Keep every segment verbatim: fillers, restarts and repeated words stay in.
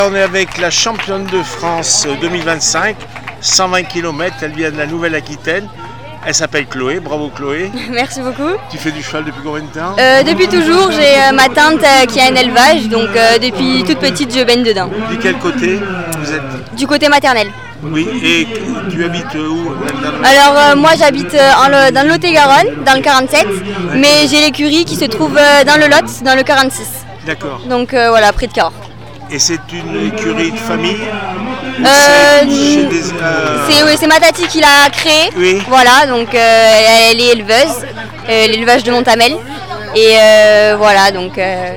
On est avec la championne de France deux mille vingt-cinq, cent vingt kilomètres, elle vient de la Nouvelle-Aquitaine. Elle s'appelle Chloé, bravo Chloé. Merci beaucoup. Tu fais du cheval depuis combien de temps? euh, Depuis toujours, j'ai euh, ma tante euh, qui a un élevage, donc euh, depuis toute petite je baigne dedans. Du quel côté vous êtes? Du côté maternel. Oui, et tu habites où? Alors euh, moi j'habite euh, en le, dans le Lot-et-Garonne, dans le quarante-sept, ouais. Mais j'ai l'écurie qui se trouve euh, dans le Lot, dans le quarante-six. D'accord. Donc euh, voilà, près de Cahors. Et c'est une écurie de famille? euh, C'est euh... oui, ma tati qui l'a créée. Oui. Voilà, donc euh, elle est éleveuse, euh, l'élevage de Montamel. Et euh, voilà, donc euh,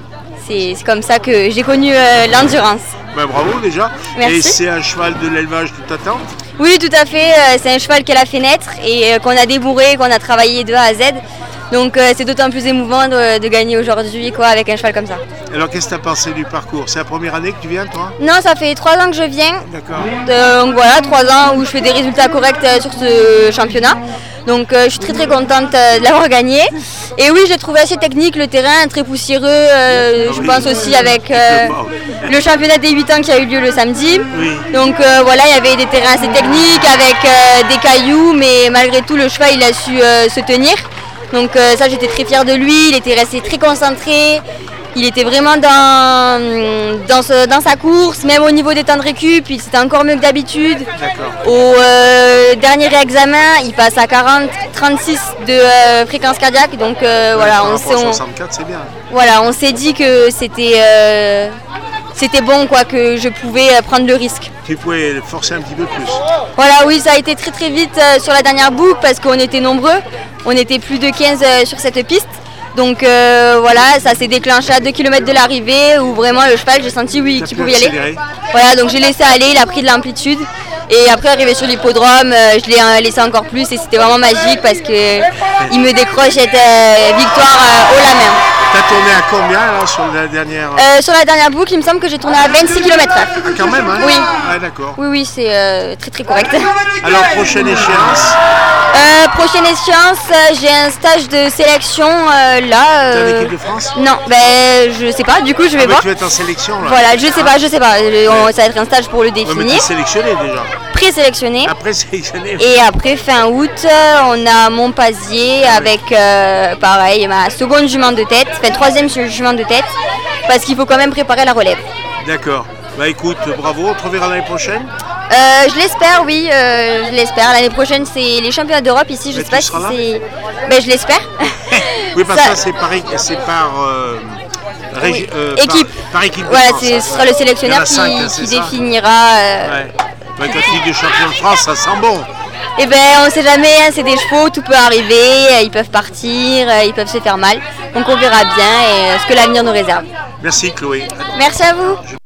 c'est comme ça que j'ai connu euh, l'endurance. Ben, bravo déjà. Merci. Et c'est un cheval de l'élevage de ta tante? Oui, tout à fait. C'est un cheval qu'elle a fait naître et euh, qu'on a débourré, qu'on a travaillé de A à Z. Donc euh, c'est d'autant plus émouvant de, de gagner aujourd'hui quoi, avec un cheval comme ça. Alors qu'est-ce que tu as pensé du parcours? C'est la première année que tu viens toi? Non, ça fait trois ans que je viens. D'accord. Euh, donc voilà, trois ans où je fais des résultats corrects euh, sur ce championnat. Donc euh, je suis très très contente euh, de l'avoir gagné. Et oui, j'ai trouvé assez technique le terrain, très poussiéreux. Euh, je pense aussi avec euh, le championnat des huit ans qui a eu lieu le samedi. Oui. Donc euh, voilà, il y avait des terrains assez techniques avec euh, des cailloux, mais malgré tout le cheval il a su euh, se tenir. Donc euh, ça j'étais très fière de lui, il était resté très concentré, il était vraiment dans, dans, ce, dans sa course, même au niveau des temps de récup, c'était encore mieux que d'habitude. Au euh, dernier réexamen, il passe à quarante trente-six de euh, fréquence cardiaque, donc euh, ouais, voilà, on s'est soixante-quatre, c'est bien. Voilà, on s'est dit que c'était euh, c'était bon quoi, que je pouvais prendre le risque. Tu pouvais forcer un petit peu plus. Voilà, oui, ça a été très très vite euh, sur la dernière boucle parce qu'on était nombreux. On était plus de quinze euh, sur cette piste. Donc euh, voilà, ça s'est déclenché à deux kilomètres de l'arrivée où vraiment le cheval, j'ai senti oui qu'il pouvait y aller. Voilà, donc j'ai laissé aller, il a pris de l'amplitude. Et après arrivé sur l'hippodrome, euh, je l'ai euh, laissé encore plus et c'était vraiment magique parce qu'il me décroche cette euh, victoire euh, haut la main. T'as tourné à combien alors sur la dernière euh, Sur la dernière boucle, il me semble que j'ai tourné à vingt-six kilomètres heure. Ah, quand même, hein? Oui. Ah, d'accord. Oui, oui, c'est euh, très très correct. Alors, prochaine échéance euh, Prochaine échéance, euh, j'ai un stage de sélection euh, là. Euh... T'es en équipe de France? Non, ben je sais pas, du coup je vais ah, voir. Tu vas être en sélection là? Voilà, je sais pas, je sais pas. On, ça va être un stage pour le définir. Ouais, mais t'es sélectionné déjà? Présélectionné. Après sélectionné. Et après fin août, on a Montpazier ah, avec oui. euh, pareil ma seconde jument de tête, enfin troisième jument de tête, parce qu'il faut quand même préparer la relève. D'accord. Bah écoute, bravo, on te reverra l'année prochaine. Euh, je l'espère, oui, euh, je l'espère. L'année prochaine, c'est les championnats d'Europe ici. Je mais sais pas si c'est. Ben je l'espère. Oui, parce que ça, c'est par, c'est par euh, oui. euh, équipe. Par, par équipe. Voilà, ce sera le sélectionneur qui, cinq, hein, qui définira. Euh... Ouais. Ouais, quand tu dis de champion de France, ça sent bon. Eh ben, on sait jamais, hein, c'est des chevaux, tout peut arriver, ils peuvent partir, ils peuvent se faire mal. Donc on verra bien et, euh, ce que l'avenir nous réserve. Merci Chloé. Merci à vous.